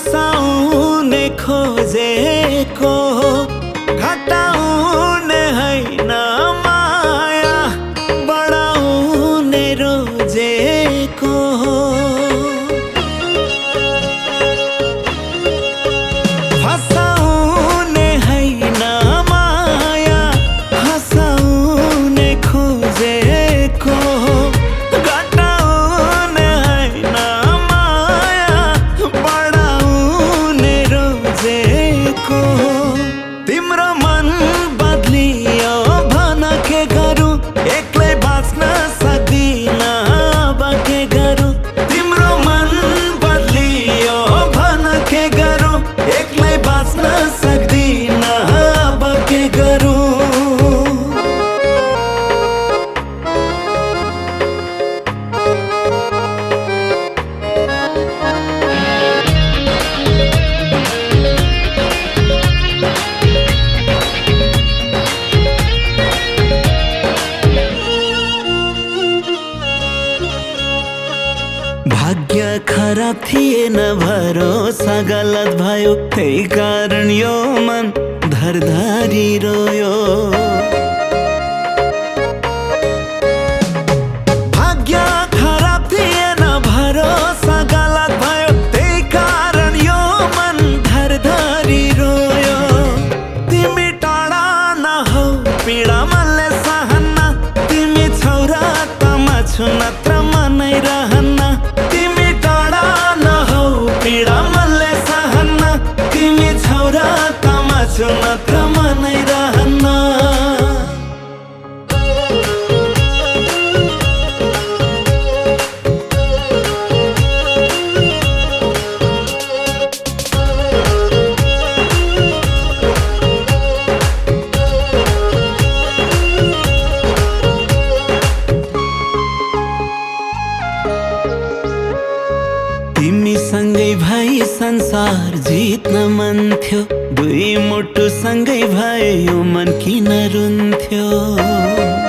हँसाउने खोजेको घटाउने हैन माया बढाउने रोजेको फसाउने हैन माया हँसाउने खोजेको घटाउने हैन माया बढाउने रोजेको तिम्रो मन बदलियो भन के गरौँ एक्लै बाँच्न सक्दिन अब के गरौँ तिम्रो मन बदलियो भन के गरौँ एक्लै बाँच्न सक्दिन अब के गरौँ भाग्य खराब थिएन भरोसा गलत भयो त्यही कारण यो मन धरधारी रोयो भाग्य खराब थिएन भरोसा गलत भयो त्यही कारण यो मन धरधारी रोयो तिमी टाढा नहौ पीडा मनले सहन्न तिमी छौ र त म छु नत्र मनै रहन्न तिमी टाढा नहौ पीडा मनले सहन्न तिमी छौ र त म छु नत्र मनै रहन्न तिमी सँगै भई संसार जित्न मन थियो दुई मुटु सँगै भए यो मन किन रुन्थ्यो।